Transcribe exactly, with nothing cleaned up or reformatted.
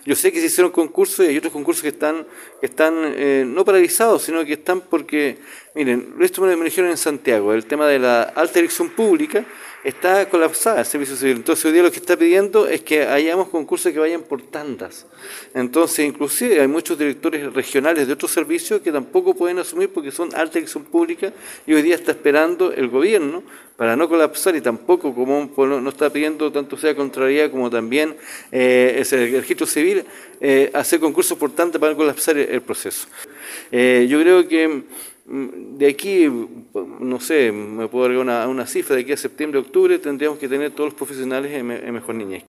Yo sé que se hicieron concursos y hay otros concursos que están, que están eh, no paralizados, sino que están porque, miren, esto me lo dijeron en Santiago, el tema de la alta dirección pública está colapsada el servicio civil. Entonces hoy día lo que está pidiendo es que hayamos concursos que vayan por tandas. Entonces inclusive hay muchos directores regionales de otros servicios que tampoco pueden asumir porque son alta dirección pública y hoy día está esperando el gobierno para no colapsar y tampoco como no está pidiendo tanto sea Contraloría como también eh, el registro civil eh, hacer concursos por tandas para no colapsar el, el proceso. Eh, yo creo que de aquí, no sé, me puedo agregar una, una cifra, de aquí a septiembre, octubre tendríamos que tener todos los profesionales en, en mejor niñez.